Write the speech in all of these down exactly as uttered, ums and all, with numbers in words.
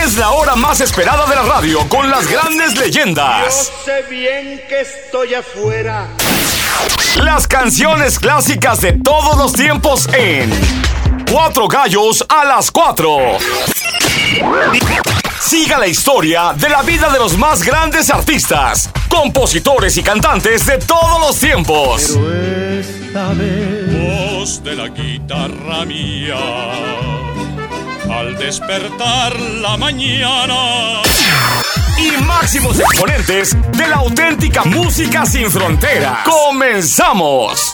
Es la hora más esperada de la radio con las grandes leyendas. Yo sé bien que estoy afuera. Las canciones clásicas de todos los tiempos en Cuatro Gallos a las Cuatro. Siga la historia de la vida de los más grandes artistas, compositores y cantantes de todos los tiempos. Pero esta vez, voz de la guitarra mía, al despertar la mañana. Y máximos exponentes de la auténtica música sin fronteras. ¡Comenzamos!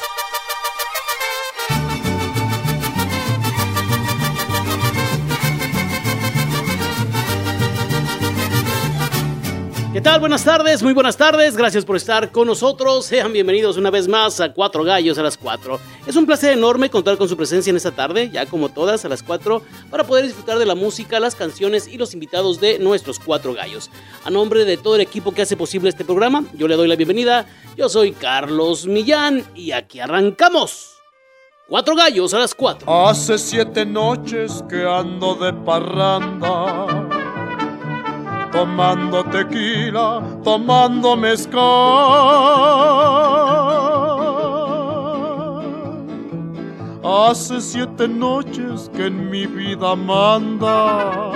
¿Qué tal? Buenas tardes, muy buenas tardes, gracias por estar con nosotros, sean bienvenidos una vez más a Cuatro Gallos a las Cuatro. Es un placer enorme contar con su presencia en esta tarde, ya como todas a las cuatro, para poder disfrutar de la música, las canciones y los invitados de nuestros Cuatro Gallos. A nombre de todo el equipo que hace posible este programa, yo le doy la bienvenida, yo soy Carlos Millán y aquí arrancamos. Cuatro Gallos a las Cuatro. hace siete noches que ando de parranda, tomando tequila, tomando mezcal. Hace siete noches que en mi vida manda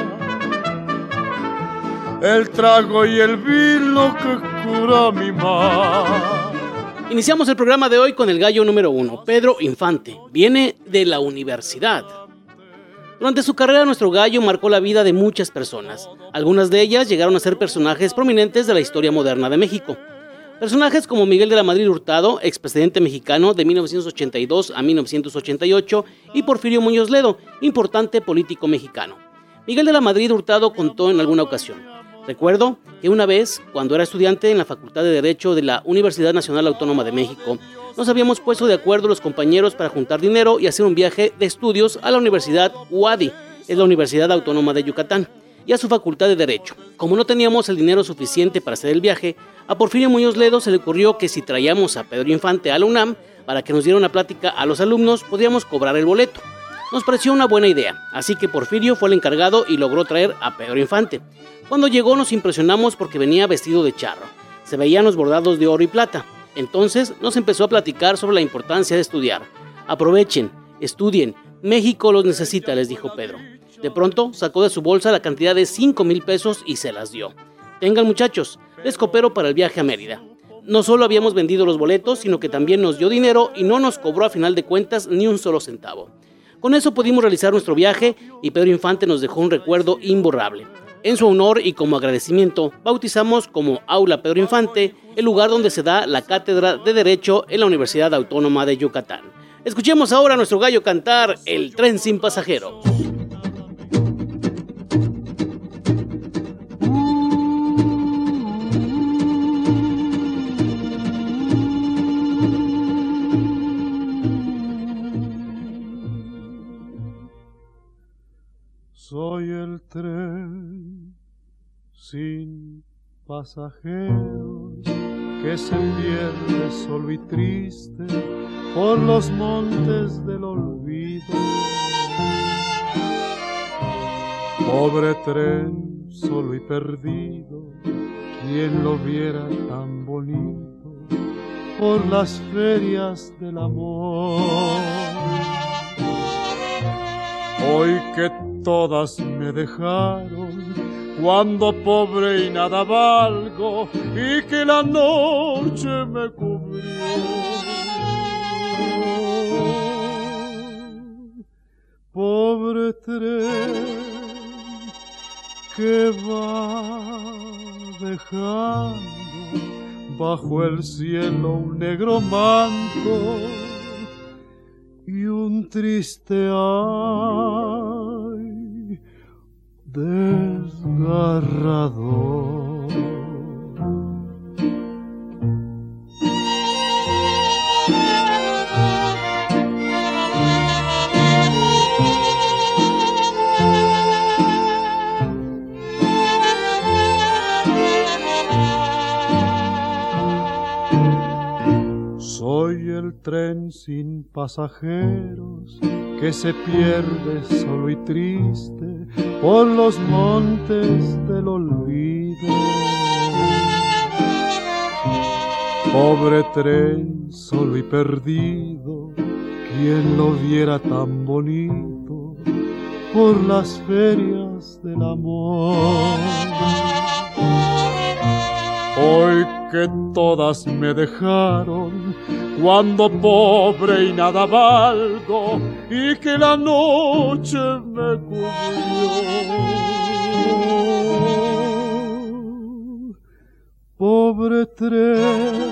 el trago y el vino que cura mi mal. Iniciamos el programa de hoy con el gallo número uno, Pedro Infante. Viene de la universidad. Durante su carrera, nuestro gallo marcó la vida de muchas personas. Algunas de ellas llegaron a ser personajes prominentes de la historia moderna de México. Personajes como Miguel de la Madrid Hurtado, expresidente mexicano de mil novecientos ochenta y dos a mil novecientos ochenta y ocho, y Porfirio Muñoz Ledo, importante político mexicano. Miguel de la Madrid Hurtado contó en alguna ocasión: recuerdo que una vez, cuando era estudiante en la Facultad de Derecho de la Universidad Nacional Autónoma de México, nos habíamos puesto de acuerdo los compañeros para juntar dinero y hacer un viaje de estudios a la Universidad U A D I, es la Universidad Autónoma de Yucatán, y a su Facultad de Derecho. Como no teníamos el dinero suficiente para hacer el viaje, a Porfirio Muñoz Ledo se le ocurrió que si traíamos a Pedro Infante a la UNAM para que nos diera una plática a los alumnos, podríamos cobrar el boleto. Nos pareció una buena idea, así que Porfirio fue el encargado y logró traer a Pedro Infante. Cuando llegó nos impresionamos porque venía vestido de charro. Se veían los bordados de oro y plata. Entonces nos empezó a platicar sobre la importancia de estudiar. Aprovechen, estudien, México los necesita, les dijo Pedro. De pronto sacó de su bolsa la cantidad de cinco mil pesos y se las dio. Tengan muchachos, les coopero para el viaje a Mérida. No solo habíamos vendido los boletos, sino que también nos dio dinero y no nos cobró a final de cuentas ni un solo centavo. Con eso pudimos realizar nuestro viaje y Pedro Infante nos dejó un recuerdo imborrable. En su honor y como agradecimiento, bautizamos como Aula Pedro Infante el lugar donde se da la cátedra de Derecho en la Universidad Autónoma de Yucatán. Escuchemos ahora a nuestro gallo cantar El Tren Sin Pasajeros. Soy el tren sin pasajeros que se pierde solo y triste por los montes del olvido. Pobre tren solo y perdido, quien lo viera tan bonito por las ferias del amor. Hoy que todas me dejaron, cuando pobre y nada valgo, y que la noche me cubrió. Pobre tren que va dejando bajo el cielo un negro manto y un triste ay desgarrador. Soy el tren sin pasajeros que se pierde solo y triste por los montes del olvido. Pobre tren solo y perdido, quien lo viera tan bonito por las ferias del amor. Hoy que todas me dejaron, cuando pobre y nada valgo, y que la noche me cubrió. Pobre tren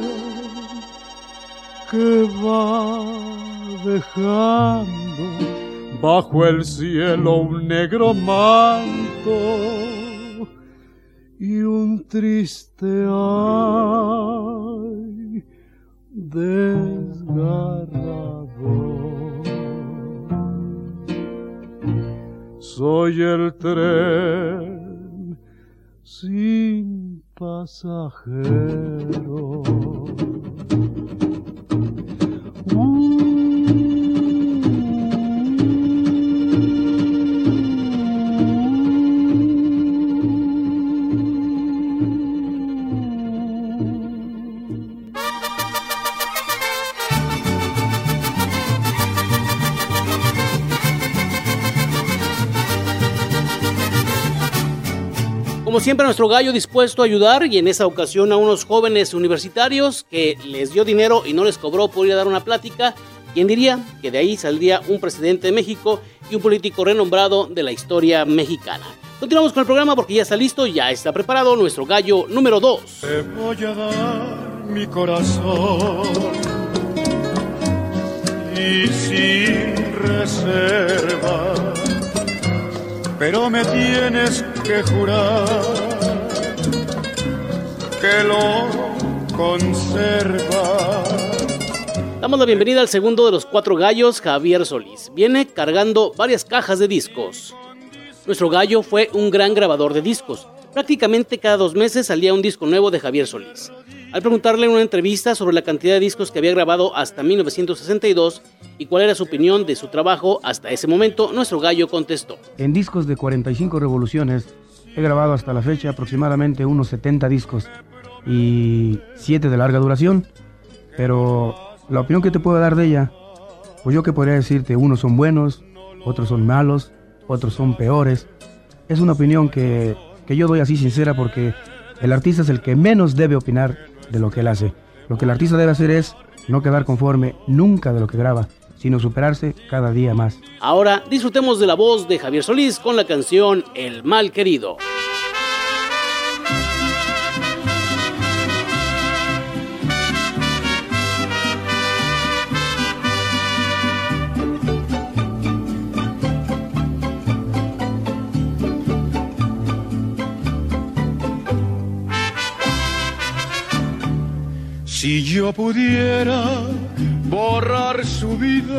que va dejando bajo el cielo un negro manto y un triste ay desgarrador. Soy el tren sin pasajero. Como siempre, nuestro gallo dispuesto a ayudar, y en esa ocasión a unos jóvenes universitarios que les dio dinero y no les cobró por ir a dar una plática. ¿Quién diría que de ahí saldría un presidente de México y un político renombrado de la historia mexicana? Continuamos con el programa porque ya está listo, ya está preparado nuestro gallo número dos. Te voy a dar mi corazón y sin reserva, pero me tienes que jurar que lo conserva. Damos la bienvenida al segundo de los cuatro gallos, Javier Solís. Viene cargando varias cajas de discos. Nuestro gallo fue un gran grabador de discos. Prácticamente cada dos meses salía un disco nuevo de Javier Solís. Al preguntarle en una entrevista sobre la cantidad de discos que había grabado hasta mil novecientos sesenta y dos y cuál era su opinión de su trabajo hasta ese momento, nuestro gallo contestó: en discos de cuarenta y cinco revoluciones he grabado hasta la fecha aproximadamente unos setenta discos y siete de larga duración, pero la opinión que te puedo dar de ella, pues yo que podría decirte, unos son buenos, otros son malos, otros son peores. Es una opinión que, que yo doy así sincera, porque el artista es el que menos debe opinar de lo que él hace. Lo que el artista debe hacer es no quedar conforme nunca de lo que graba, sino superarse cada día más. Ahora disfrutemos de la voz de Javier Solís con la canción El Mal Querido. Si yo pudiera borrar su vida,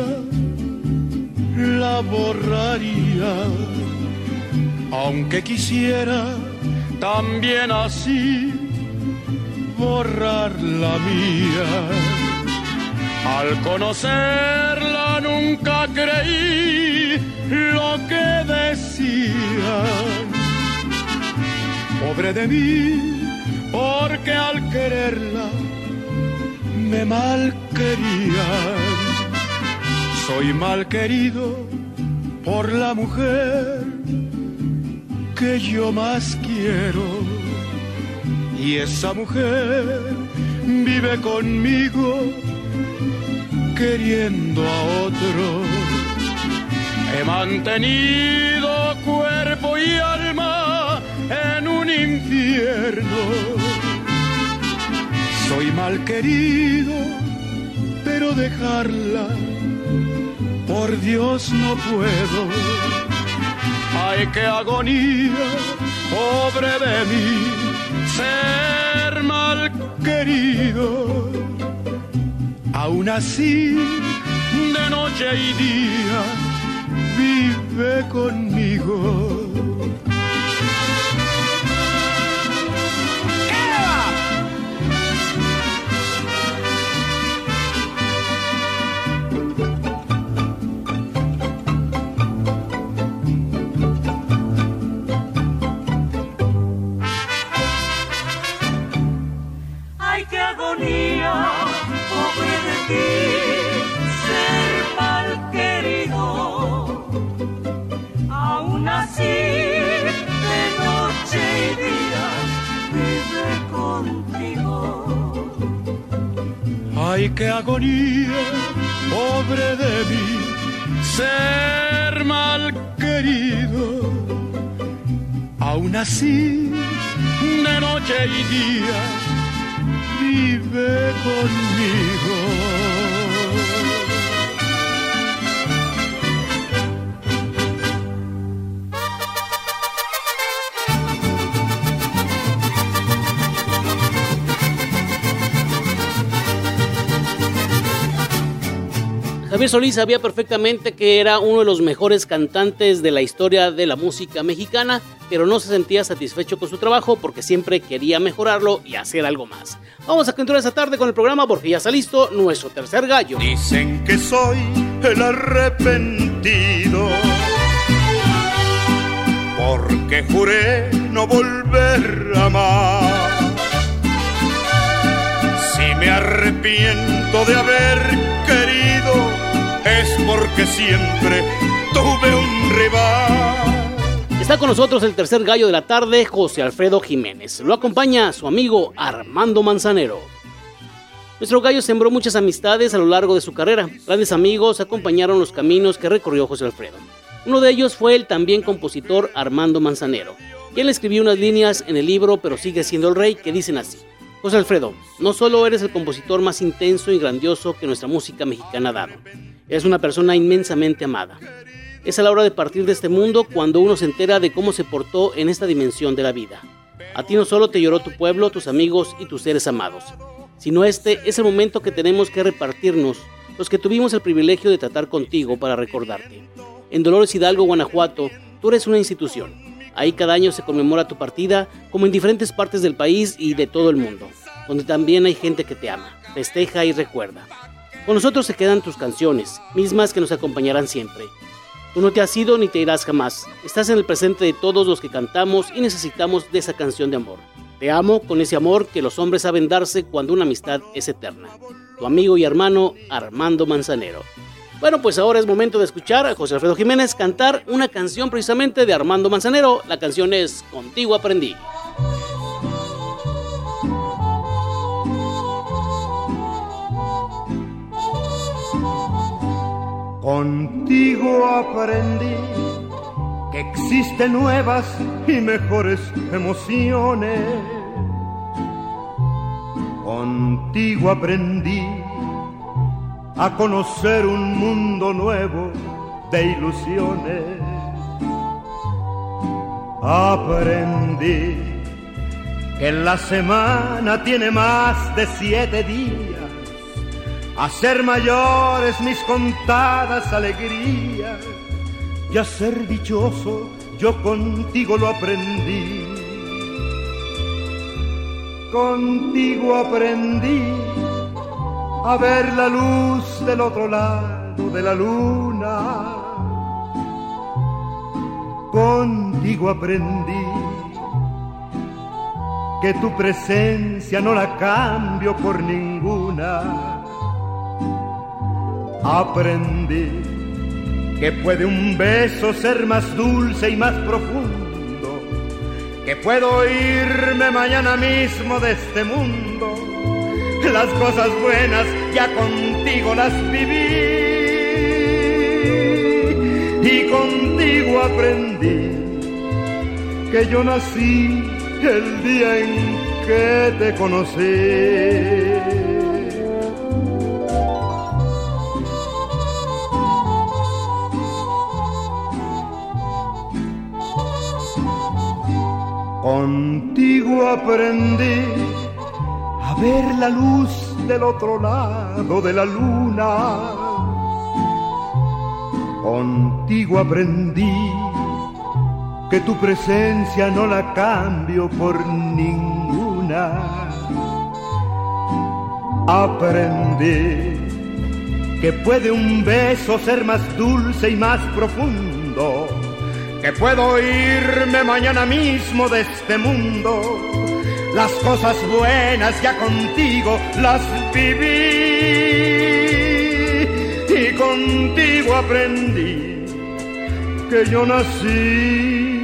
la borraría, aunque quisiera también así borrar la mía. Al conocerla nunca creí lo que decían. Pobre de mí, porque al quererla me mal querían. Soy mal querido por la mujer que yo más quiero, y esa mujer vive conmigo queriendo a otro. He mantenido cuerpo y alma en un infierno. Soy mal querido, pero dejarla, por Dios no puedo. Ay, qué agonía, pobre de mí, ser mal querido. Aún así, de noche y día, vive conmigo. Ay, qué agonía, pobre de mí, ser mal querido. Aún así, de noche y día, vive conmigo. Javier Solís sabía perfectamente que era uno de los mejores cantantes de la historia de la música mexicana, pero no se sentía satisfecho con su trabajo porque siempre quería mejorarlo y hacer algo más. Vamos a continuar esta tarde con el programa porque ya está listo nuestro tercer gallo. Dicen que soy el arrepentido, porque juré no volver a amar. Si me arrepiento de haber querido, es porque siempre tuve un rival. Está con nosotros el tercer gallo de la tarde, José Alfredo Jiménez. Lo acompaña su amigo Armando Manzanero. Nuestro gallo sembró muchas amistades a lo largo de su carrera. Grandes amigos acompañaron los caminos que recorrió José Alfredo. Uno de ellos fue el también compositor Armando Manzanero, quien le escribió unas líneas en el libro Pero sigue siendo el rey, que dicen así: José Alfredo, no solo eres el compositor más intenso y grandioso que nuestra música mexicana ha dado, eres una persona inmensamente amada. Es a la hora de partir de este mundo cuando uno se entera de cómo se portó en esta dimensión de la vida. A ti no solo te lloró tu pueblo, tus amigos y tus seres amados, sino este es el momento que tenemos que repartirnos los que tuvimos el privilegio de tratar contigo para recordarte. En Dolores Hidalgo, Guanajuato, tú eres una institución. Ahí cada año se conmemora tu partida, como en diferentes partes del país y de todo el mundo, donde también hay gente que te ama, festeja y recuerda. Con nosotros se quedan tus canciones, mismas que nos acompañarán siempre. Tú no te has ido ni te irás jamás. Estás en el presente de todos los que cantamos y necesitamos de esa canción de amor. Te amo con ese amor que los hombres saben darse cuando una amistad es eterna. Tu amigo y hermano Armando Manzanero. Bueno, pues ahora es momento de escuchar a José Alfredo Jiménez cantar una canción precisamente de Armando Manzanero. La canción es Contigo Aprendí. Contigo aprendí que existen nuevas y mejores emociones. Contigo aprendí a conocer un mundo nuevo de ilusiones. Aprendí que la semana tiene más de siete días, a ser mayores mis contadas alegrías, y a ser dichoso yo contigo lo aprendí. Contigo aprendí a ver la luz del otro lado de la luna. Contigo aprendí que tu presencia no la cambio por ninguna. Aprendí que puede un beso ser más dulce y más profundo, que puedo irme mañana mismo de este mundo. Las cosas buenas ya contigo las viví y contigo aprendí que yo nací el día en que te conocí. Contigo aprendí a ver la luz del otro lado de la luna. Contigo aprendí que tu presencia no la cambio por ninguna. Aprendí que puede un beso ser más dulce y más profundo, que puedo irme mañana mismo de este mundo. Las cosas buenas ya contigo las viví y contigo aprendí que yo nací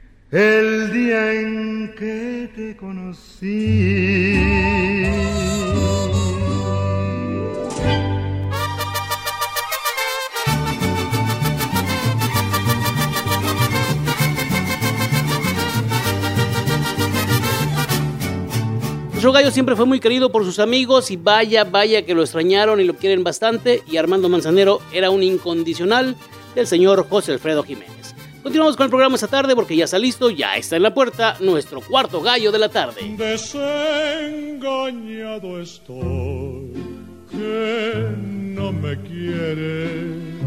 el día en que te conocí. Nuestro gallo siempre fue muy querido por sus amigos y vaya, vaya que lo extrañaron y lo quieren bastante, y Armando Manzanero era un incondicional del señor José Alfredo Jiménez. Continuamos con el programa esta tarde porque ya está listo, ya está en la puerta nuestro cuarto gallo de la tarde. Desengañado estoy, que no me quiere,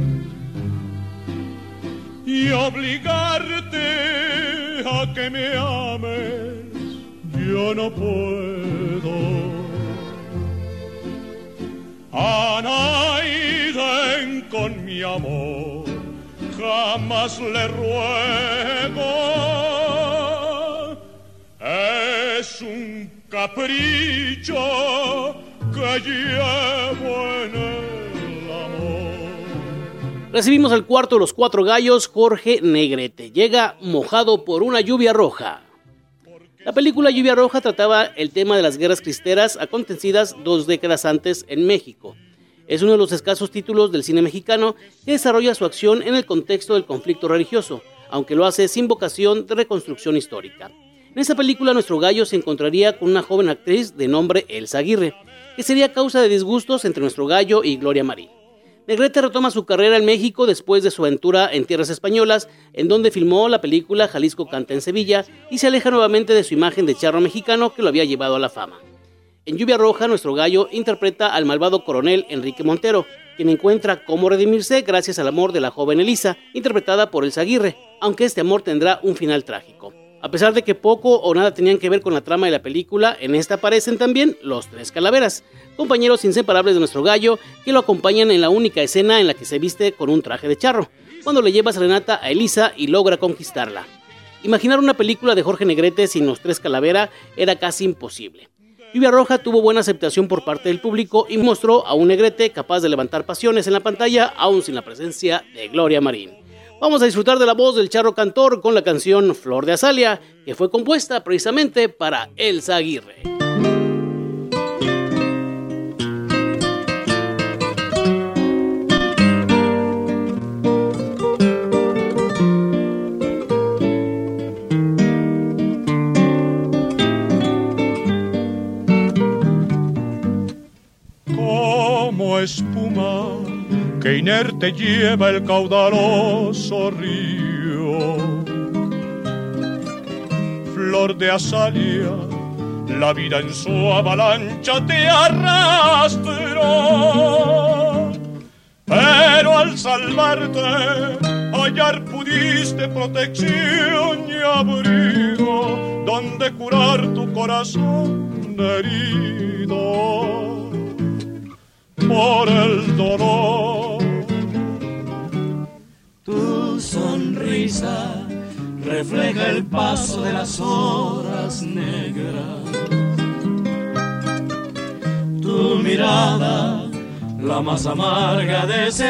y obligarte a que me ames yo no puedo. A Naiden con mi amor jamás le ruego, es un capricho que llevo en el amor. Recibimos al cuarto de los cuatro gallos, Jorge Negrete. Llega mojado por una lluvia roja. La película Lluvia Roja trataba el tema de las guerras cristeras acontecidas dos décadas antes en México. Es uno de los escasos títulos del cine mexicano que desarrolla su acción en el contexto del conflicto religioso, aunque lo hace sin vocación de reconstrucción histórica. En esa película nuestro gallo se encontraría con una joven actriz de nombre Elsa Aguirre, que sería causa de disgustos entre nuestro gallo y Gloria Marín. Negrete retoma su carrera en México después de su aventura en tierras españolas, en donde filmó la película Jalisco canta en Sevilla, y se aleja nuevamente de su imagen de charro mexicano que lo había llevado a la fama. En Lluvia Roja, nuestro gallo interpreta al malvado coronel Enrique Montero, quien encuentra cómo redimirse gracias al amor de la joven Elisa, interpretada por Elsa Aguirre, aunque este amor tendrá un final trágico. A pesar de que poco o nada tenían que ver con la trama de la película, en esta aparecen también los Tres Calaveras, compañeros inseparables de nuestro gallo, que lo acompañan en la única escena en la que se viste con un traje de charro, cuando le lleva serenata a Elisa y logra conquistarla. Imaginar una película de Jorge Negrete sin los Tres Calaveras era casi imposible. Lluvia Roja tuvo buena aceptación por parte del público y mostró a un Negrete capaz de levantar pasiones en la pantalla, aún sin la presencia de Gloria Marín. Vamos a disfrutar de la voz del charro cantor con la canción Flor de Azalia, que fue compuesta precisamente para Elsa Aguirre. Como espuma que inerte lleva el caudaloso río, flor de azalia, la vida en su avalancha te arrastró, pero al salvarte hallar pudiste protección y abrigo donde curar tu corazón herido por el dolor. Tu sonrisa refleja el paso de las horas negras. Tu mirada, la más amarga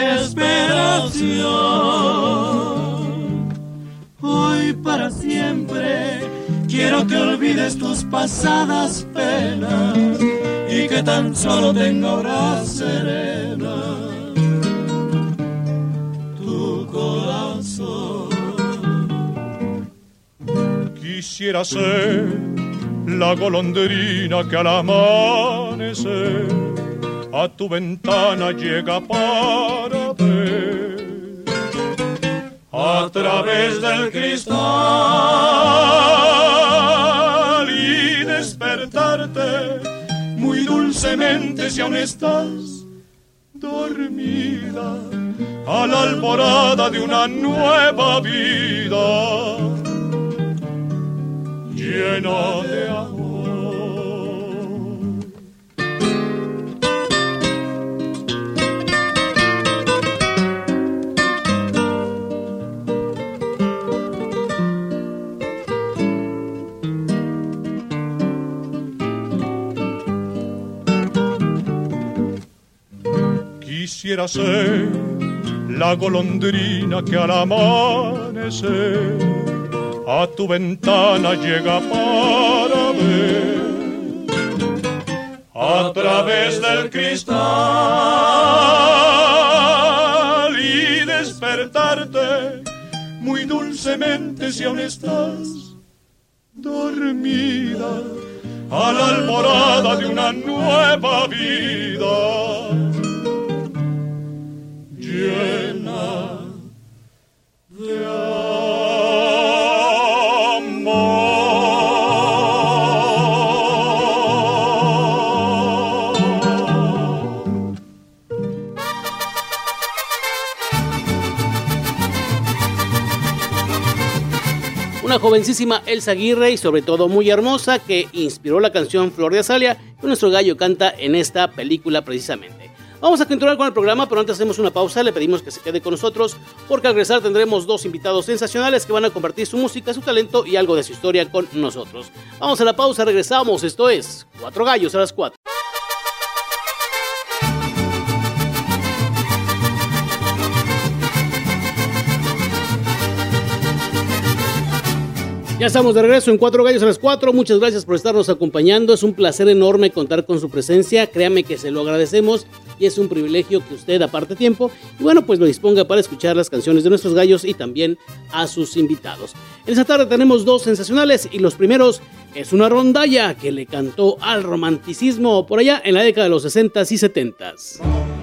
desesperación. Hoy para siempre quiero que olvides tus pasadas penas y que tan solo tenga hora serena tu corazón. Quisiera ser la golondrina que al amanecer a tu ventana llega para ver a través del cristal y despertarte muy dulcemente si aún estás dormida a la alborada de una nueva vida llena de amor. Quisiera ser la golondrina que al amanecer a tu ventana llega para ver a través del cristal y despertarte muy dulcemente si aún estás dormida a la alborada de una nueva vida llena de amor. Una jovencísima Elsa Aguirre y sobre todo muy hermosa que inspiró la canción Flor de Azalea que nuestro gallo canta en esta película precisamente. Vamos a continuar con el programa, pero antes hacemos una pausa, le pedimos que se quede con nosotros porque al regresar tendremos dos invitados sensacionales que van a compartir su música, su talento y algo de su historia con nosotros. Vamos a la pausa, regresamos, esto es Cuatro Gallos a las Cuatro. Ya estamos de regreso en Cuatro Gallos a las Cuatro. Muchas gracias por estarnos acompañando. Es un placer enorme contar con su presencia. Créame que se lo agradecemos y es un privilegio que usted aparte tiempo y bueno, pues lo disponga para escuchar las canciones de nuestros gallos y también a sus invitados. En esta tarde tenemos dos sensacionales y los primeros es una rondalla que le cantó al romanticismo por allá en la década de los sesentas y setentas.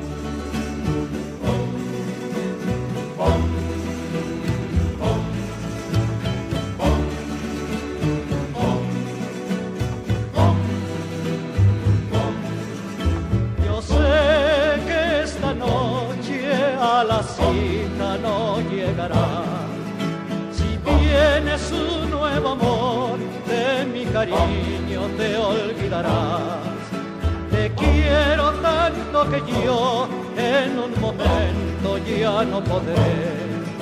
A la cita no llegará. Si tienes un nuevo amor, de mi cariño te olvidarás. Te quiero tanto que yo en un momento ya no podré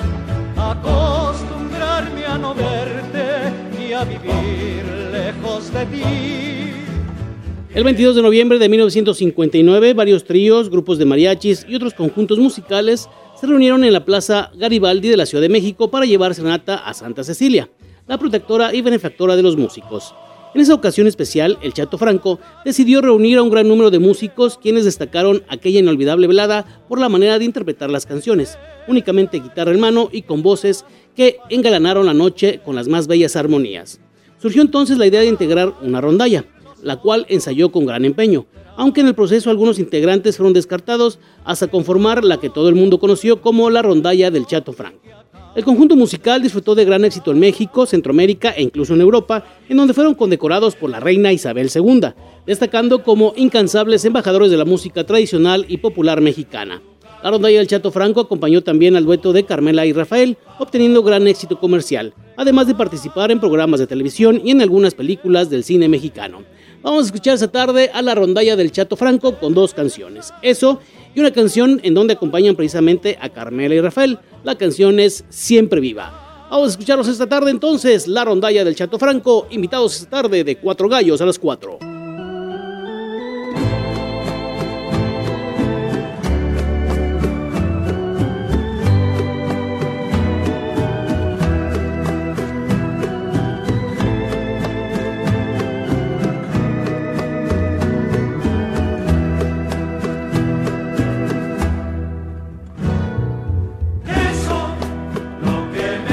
acostumbrarme a no verte ni a vivir lejos de ti. El veintidós de noviembre de mil novecientos cincuenta y nueve, varios tríos, grupos de mariachis y otros conjuntos musicales se reunieron en la Plaza Garibaldi de la Ciudad de México para llevar serenata a Santa Cecilia, la protectora y benefactora de los músicos. En esa ocasión especial, el Chato Franco decidió reunir a un gran número de músicos quienes destacaron aquella inolvidable velada por la manera de interpretar las canciones, únicamente guitarra en mano y con voces que engalanaron la noche con las más bellas armonías. Surgió entonces la idea de integrar una rondalla, la cual ensayó con gran empeño, aunque en el proceso algunos integrantes fueron descartados hasta conformar la que todo el mundo conoció como la rondalla del Chato Franco. El conjunto musical disfrutó de gran éxito en México, Centroamérica e incluso en Europa, en donde fueron condecorados por la reina Isabel segunda, destacando como incansables embajadores de la música tradicional y popular mexicana. La rondalla del Chato Franco acompañó también al dueto de Carmela y Rafael, obteniendo gran éxito comercial, además de participar en programas de televisión y en algunas películas del cine mexicano. Vamos a escuchar esta tarde a la rondalla del Chato Franco con dos canciones, Eso y una canción en donde acompañan precisamente a Carmela y Rafael. La canción es Siempre Viva. Vamos a escucharlos esta tarde entonces, la rondalla del Chato Franco, invitados esta tarde de Cuatro Gallos a las Cuatro.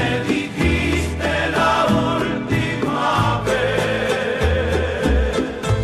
Dijiste la última vez.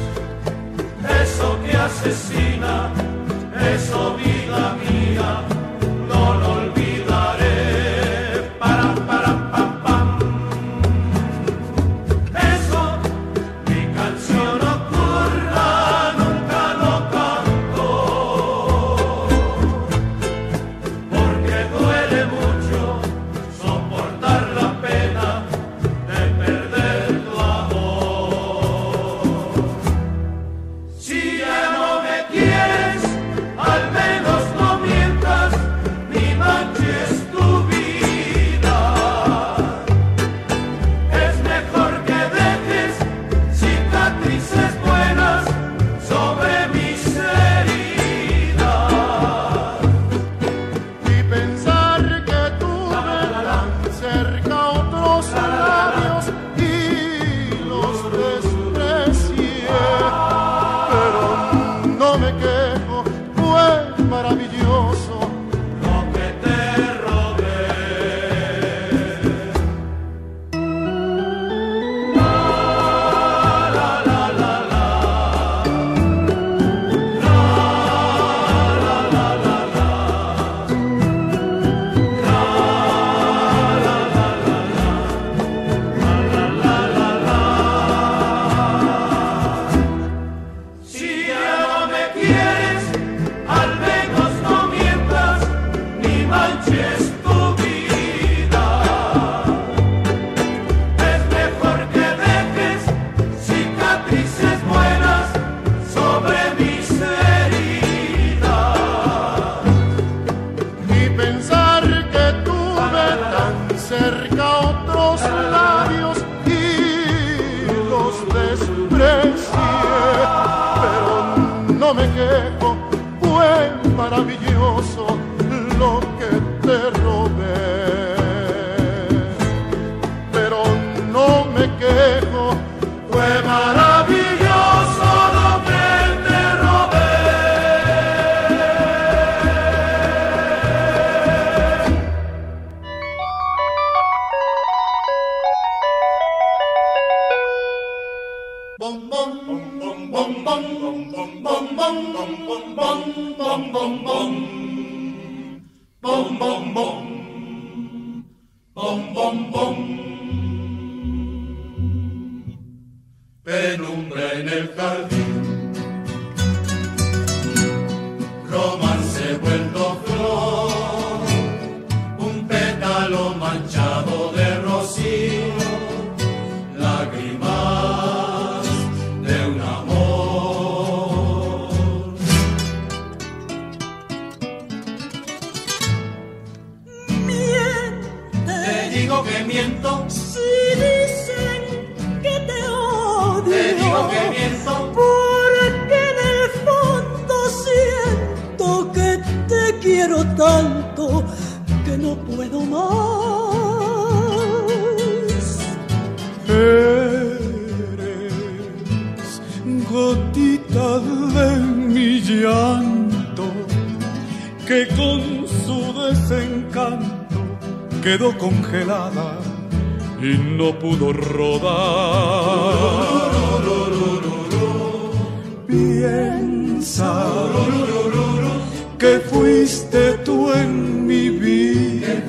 me quejo, fue maravilloso lo que te robé. Bom, bom, bom, bom, bom, bom, bom, bom, bom, bom, bom, bom, bom, bom. Bom, bom, bom, bom, bom, bom. Penumbra en el jardín, romance vuelto flor, un pétalo manchado de rocío, lágrimas de un amor. Te digo que miento. Si dicen que te odio, Te digo que miento. porque en el fondo siento que te quiero tanto que no puedo más. Eres gotita de mi llanto que con su desencanto quedó congelada y no pudo rodar. Piensa que fuiste tú en mi vida,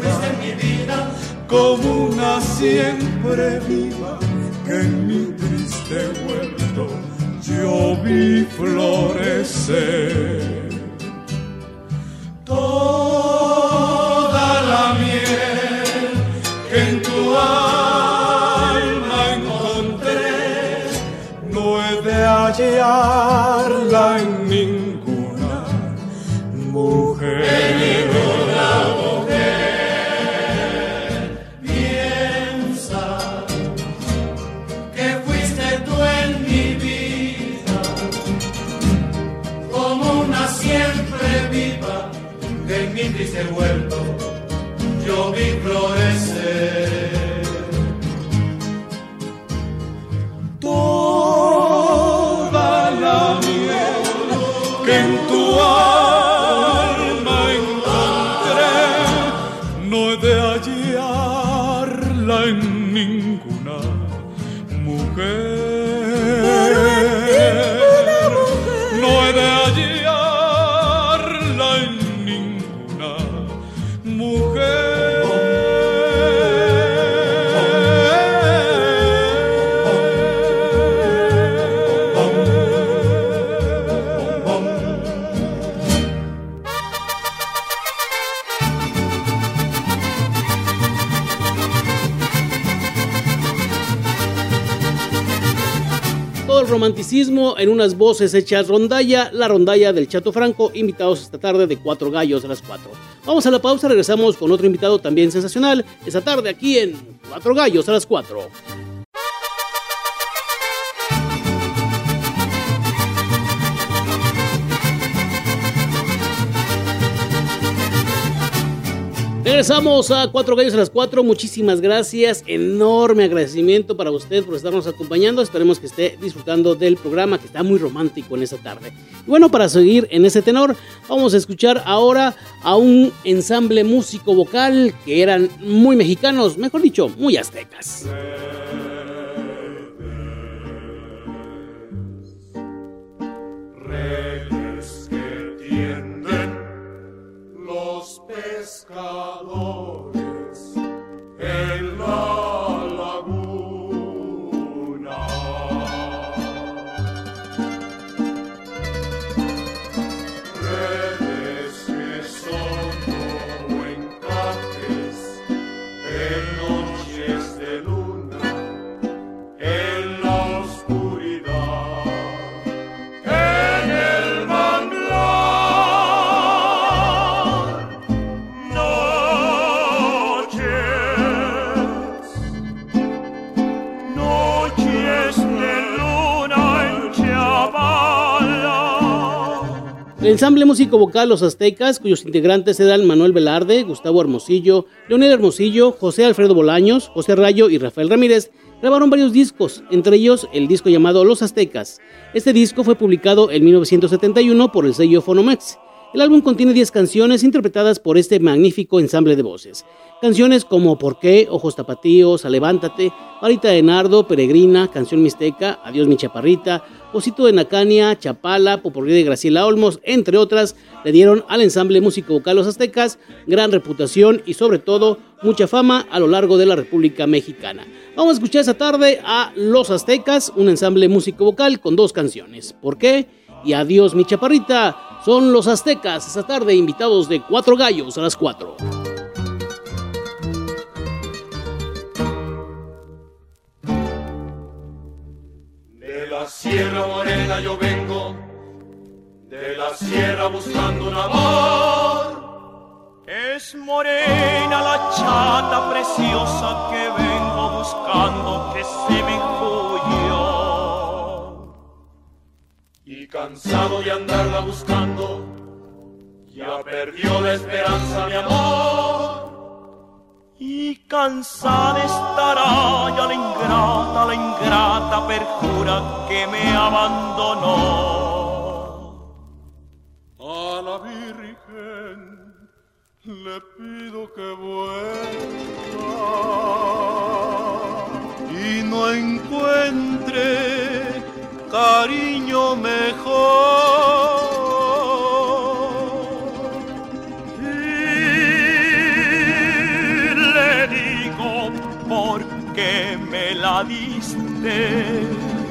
como una siempre viva que en mi triste huerto yo vi florecer. Toda la miel que en tu alma encontré, no he de hallarla en ninguna mujer. En ninguna mujer. Piensa que fuiste tú en mi vida, como una siempre viva que en mi triste huerto yo vi florecer. Toda la miel que en tu alma encontré, no he de hallarla en ninguna mujer. No he de hallarla en ninguna mujer. El romanticismo en unas voces hechas rondalla, la rondalla del Chato Franco, invitados esta tarde de Cuatro Gallos a las cuatro. Vamos a la pausa, regresamos con otro invitado también sensacional esta tarde aquí en Cuatro Gallos a las cuatro. Regresamos a Cuatro Gallos a las cuatro. Muchísimas gracias. Enorme agradecimiento para usted por estarnos acompañando. Esperemos que esté disfrutando del programa, que está muy romántico en esta tarde. Y bueno, para seguir en ese tenor, vamos a escuchar ahora a un ensamble músico vocal que eran muy mexicanos, mejor dicho, muy aztecas. Reyes que tienden los pescadores en la laguna. Redes que son como encajes en noches de luna. ensamble músico vocal Los Aztecas, cuyos integrantes eran Manuel Velarde, Gustavo Hermosillo, Leonel Hermosillo, José Alfredo Bolaños, José Rayo y Rafael Ramírez, grabaron varios discos, entre ellos el disco llamado Los Aztecas. Este disco fue publicado en mil novecientos setenta y uno por el sello Fonomex. El álbum contiene diez canciones interpretadas por este magnífico ensamble de voces. Canciones como ¿Por qué?, Ojos Tapatíos, Alevántate, Varita de Nardo, Peregrina, Canción Mixteca, Adiós mi chaparrita, Osito de Nacania, Chapala, Popurrí de Graciela Olmos, entre otras, le dieron al ensamble músico vocal Los Aztecas gran reputación y sobre todo mucha fama a lo largo de la República Mexicana. Vamos a escuchar esta tarde a Los Aztecas, un ensamble músico vocal con dos canciones, ¿Por qué?, y Adiós mi chaparrita. Son Los Aztecas esta tarde, invitados de Cuatro Gallos a las cuatro. De la Sierra Morena yo vengo, de la sierra buscando un amor. Es morena la chata preciosa que vengo buscando que se me huyó. Y cansado de andarla buscando, ya perdió la esperanza mi amor. Y cansada estará ya la ingrata, la ingrata perjura que me abandonó. A la Virgen le pido que vuelva y no encuentre cariño mejor. Y le digo por qué me la diste.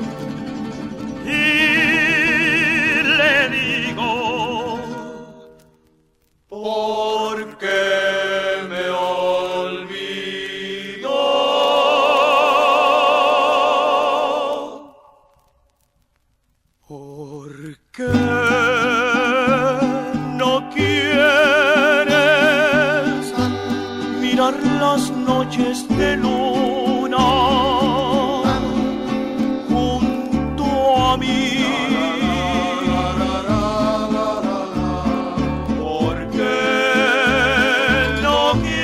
Y le digo por qué me olvidó. ¿Por qué no quieres mirar las noches de luna junto a mí? ¿Por qué no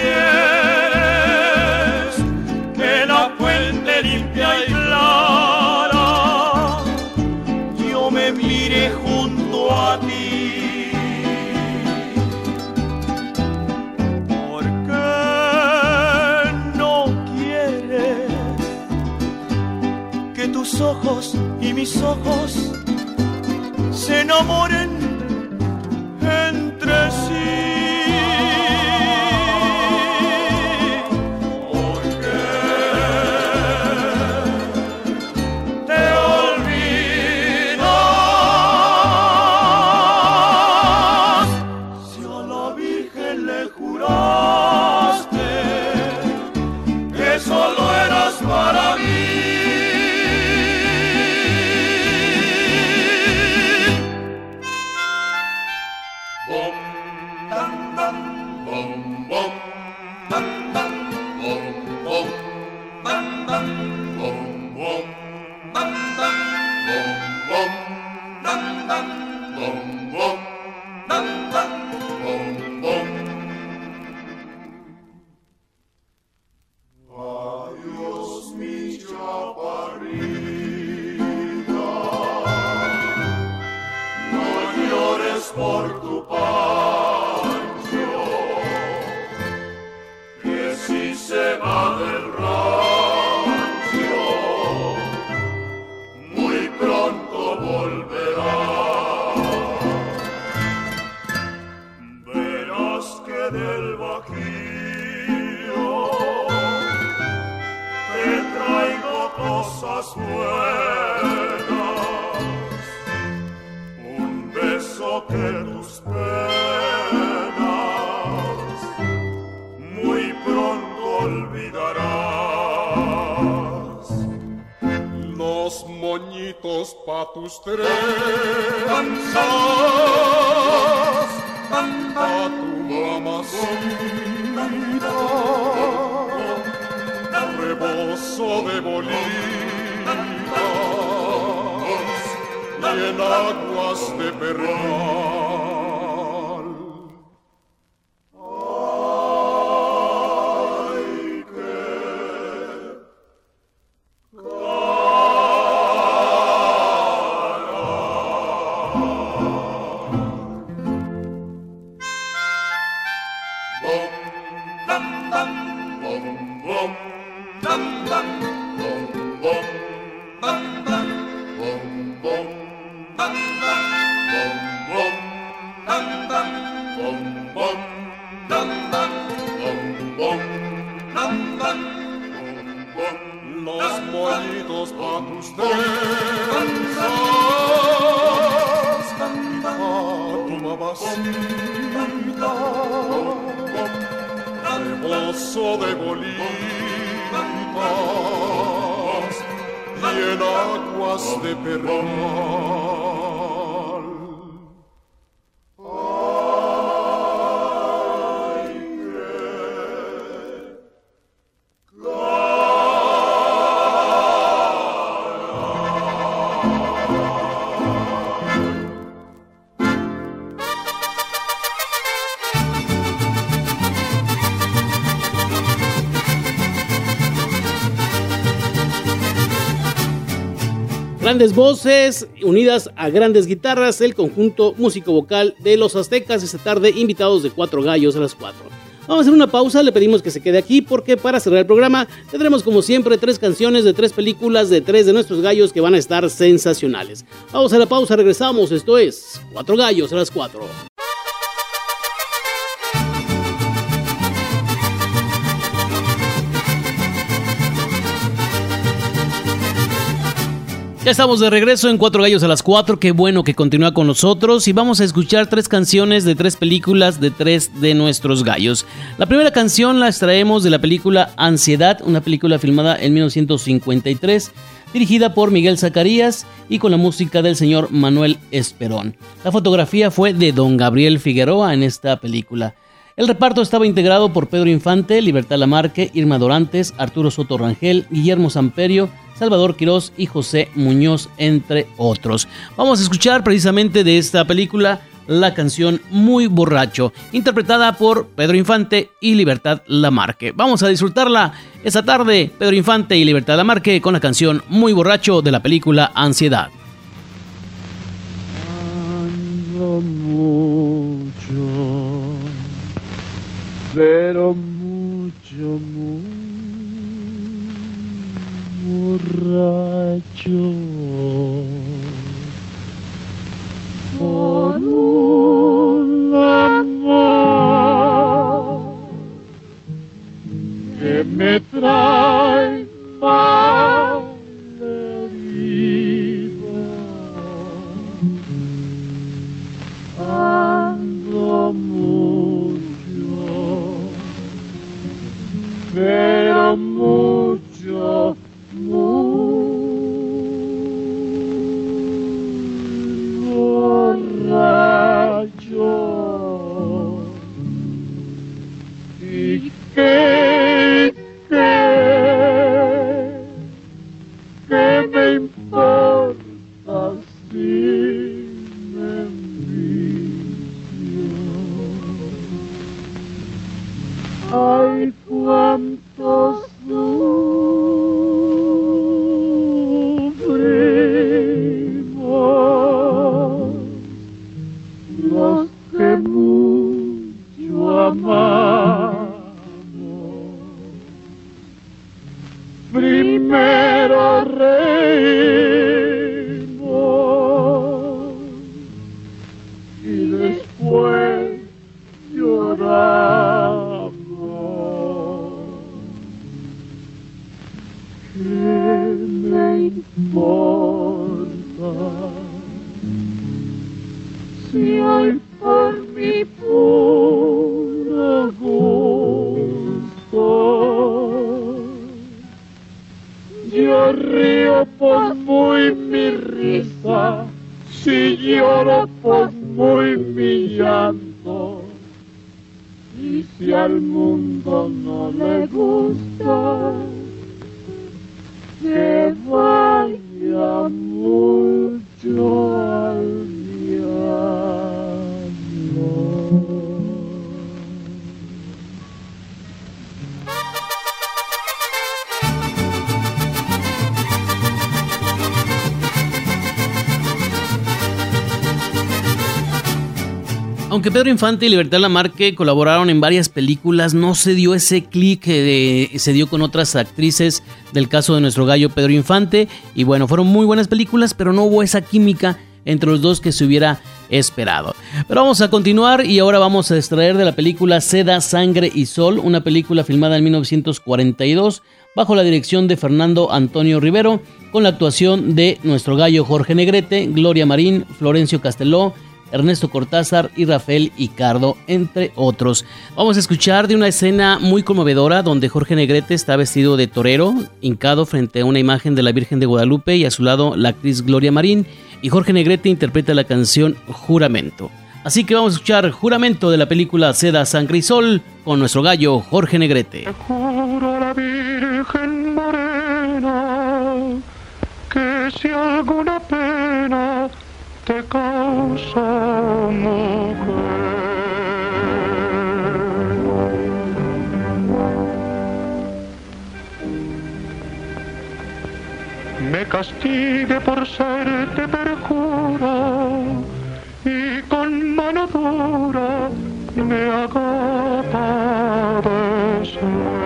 quieres que la fuente limpia y clara yo me mire junto a ti? ¿Por qué no quieres que tus ojos y mis ojos se enamoren entre sí? ¿Por qué te olvidas? Si a la Virgen le juraste que solo eras para mí. Bom, dam, dam, bom, bom, dam, dam, bom, bom, dam, dam, bom, bom, dam, dam, bom, bom, dam, dam, bom, bom, dam, dam, bom, bom. Adiós mi chaparrita, no llores por tu Pancho, que si se va del rancho, muy pronto volverá. Verás que del Bajío te traigo cosas buenas, un beso que tus penas muy pronto olvidarás. Los moñitos pa' tus trenzas, pa' tu mamacita, rebozo de bolitas y en aguas de perlas. gallitos pa' tus trenzas, a tu mamacita, rebozo de bolitas y en aguas de perral. Ay, Grandes voces unidas a grandes guitarras, el conjunto músico-vocal de Los Aztecas esta tarde, invitados de Cuatro Gallos a las cuatro. Vamos a hacer una pausa, le pedimos que se quede aquí porque para cerrar el programa tendremos como siempre tres canciones de tres películas de tres de nuestros gallos que van a estar sensacionales. Vamos a la pausa, regresamos, esto es Cuatro Gallos a las cuatro. Ya estamos de regreso en Cuatro Gallos a las cuatro, qué bueno que continúa con nosotros y vamos a escuchar tres canciones de tres películas de tres de nuestros gallos. La primera canción la extraemos de la película Ansiedad, una película filmada en mil novecientos cincuenta y tres, dirigida por Miguel Zacarías y con la música del señor Manuel Esperón. La fotografía fue de don Gabriel Figueroa en esta película. El reparto estaba integrado por Pedro Infante, Libertad Lamarque, Irma Dorantes, Arturo Soto Rangel, Guillermo Samperio, Salvador Quirós y José Muñoz, entre otros. Vamos a escuchar precisamente de esta película la canción Muy Borracho, interpretada por Pedro Infante y Libertad Lamarque. Vamos a disfrutarla esta tarde, Pedro Infante y Libertad Lamarque, con la canción Muy Borracho de la película Ansiedad. Ando mucho, pero mucho, muy borracho por un amor que me trae mal herido. Ando mucho, pero mucho, muy borracho. Y que, que, que me importa si me envicio. Ay, cuántos sufrimos los que mucho amamos. Primero reímos y después lloramos. ¿Qué me importa si hoy por mi puro gusto yo río por muy mi risa, si lloro por muy mi llanto? Y si al mundo no le gusta, que vaya mucho al diablo. Aunque Pedro Infante y Libertad Lamarque colaboraron en varias películas, no se dio ese clic que se dio con otras actrices del caso de nuestro gallo Pedro Infante. Y bueno, fueron muy buenas películas, pero no hubo esa química entre los dos que se hubiera esperado. Pero vamos a continuar y ahora vamos a extraer de la película Seda, Sangre y Sol, una película filmada en mil novecientos cuarenta y dos bajo la dirección de Fernando Antonio Rivero, con la actuación de nuestro gallo Jorge Negrete, Gloria Marín, Florencio Casteló, Ernesto Cortázar y Rafael Icardo, entre otros. Vamos a escuchar de una escena muy conmovedora donde Jorge Negrete está vestido de torero, hincado frente a una imagen de la Virgen de Guadalupe, y a su lado la actriz Gloria Marín, y Jorge Negrete interpreta la canción Juramento. Así que vamos a escuchar Juramento de la película Seda, Sangre y Sol con nuestro gallo Jorge Negrete. Te juro a la Virgen morena que si alguna pena te causa, mujer, me castigue por serte perjura y con mano dura me haga padecer.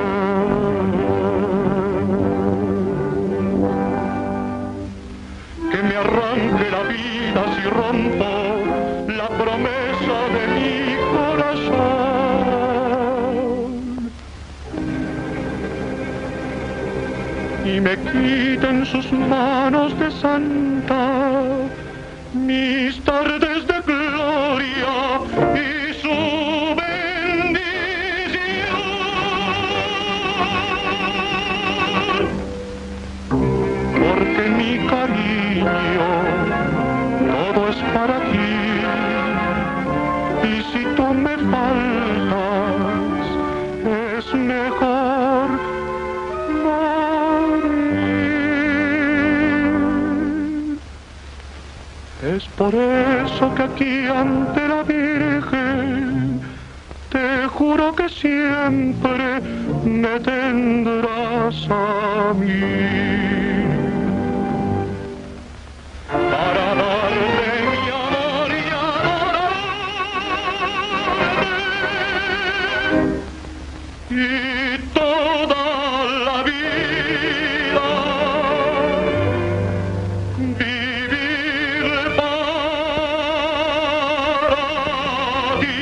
Que me arranque la vida si rompo la promesa de mi corazón y me quiten sus manos de santa mis tardes de gloria y su bendición, porque mi cariño todo es para ti, y si tú me faltas es mejor morir. Es por eso que aquí ante la Virgen te juro que siempre me tendrás a mí. Para darle mi amor y adorarte y toda la vida vivir para ti.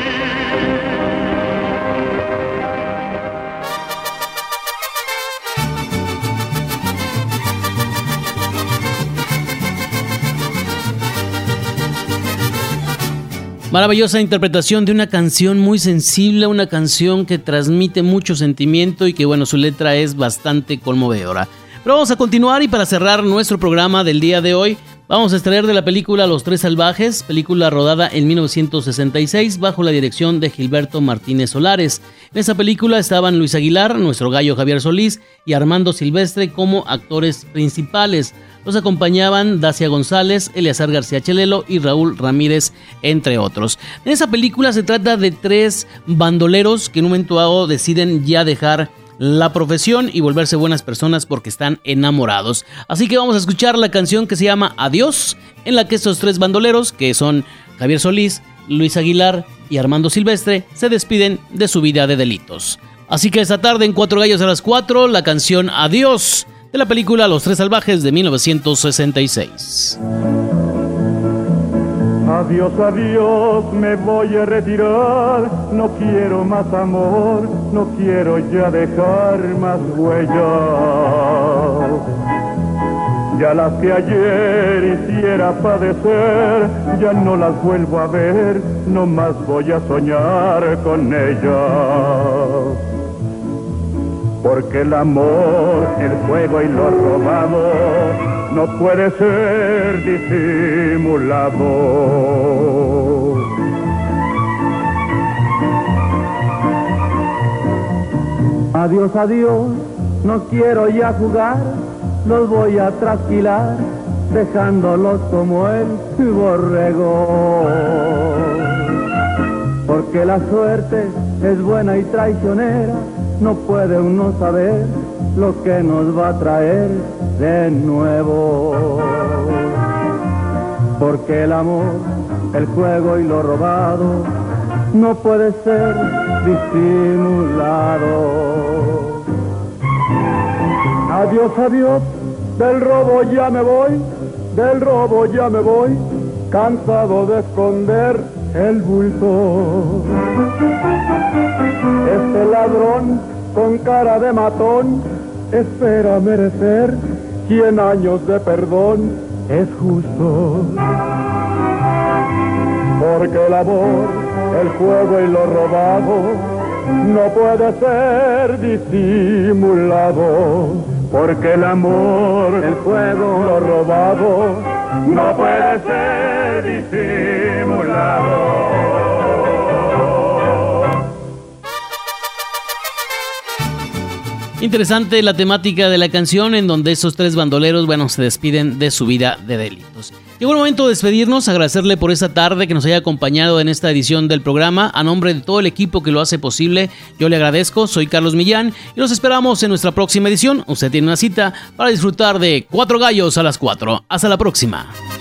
Maravillosa interpretación de una canción muy sensible, una canción que transmite mucho sentimiento y que, bueno, su letra es bastante conmovedora. Pero vamos a continuar, y para cerrar nuestro programa del día de hoy, vamos a extraer de la película Los Tres Salvajes, película rodada en mil novecientos sesenta y seis bajo la dirección de Gilberto Martínez Solares. En esa película estaban Luis Aguilar, nuestro gallo Javier Solís y Armando Silvestre como actores principales. Los acompañaban Dacia González, Eleazar García Chelelo y Raúl Ramírez, entre otros. En esa película se trata de tres bandoleros que en un momento dado deciden ya dejar la profesión y volverse buenas personas porque están enamorados. Así que vamos a escuchar la canción que se llama Adiós, en la que estos tres bandoleros, que son Javier Solís, Luis Aguilar y Armando Silvestre, se despiden de su vida de delitos. Así que esta tarde en Cuatro Gallos a las cuatro, la canción Adiós de la película Los Tres Salvajes de mil novecientos sesenta y seis. Adiós, adiós, me voy a retirar, no quiero más amor, no quiero ya dejar más huellas. Ya las que ayer hiciera padecer, ya no las vuelvo a ver, no más voy a soñar con ellas. Porque el amor, el fuego y lo robado no puede ser disimulado. Adiós, adiós, no quiero ya jugar, los voy a trasquilar, dejándolos como el borrego. Porque la suerte es buena y traicionera, no puede uno saber lo que nos va a traer de nuevo. Porque el amor, el juego y lo robado no puede ser disimulado. Adiós, adiós, del robo ya me voy, del robo ya me voy, cansado de esconder el bulto. Este ladrón con cara de matón espera merecer cien años de perdón, es justo. Porque el amor, el juego y lo robado no puede ser disimulado. Porque el amor, el juego, lo robado no puede ser disimulado. Interesante la temática de la canción, en donde esos tres bandoleros, bueno, se despiden de su vida de delitos. Llegó el momento de despedirnos, agradecerle por esta tarde que nos haya acompañado en esta edición del programa. A nombre de todo el equipo que lo hace posible, yo le agradezco. Soy Carlos Millán y los esperamos en nuestra próxima edición. Usted tiene una cita para disfrutar de Cuatro Gallos a las cuatro. Hasta la próxima.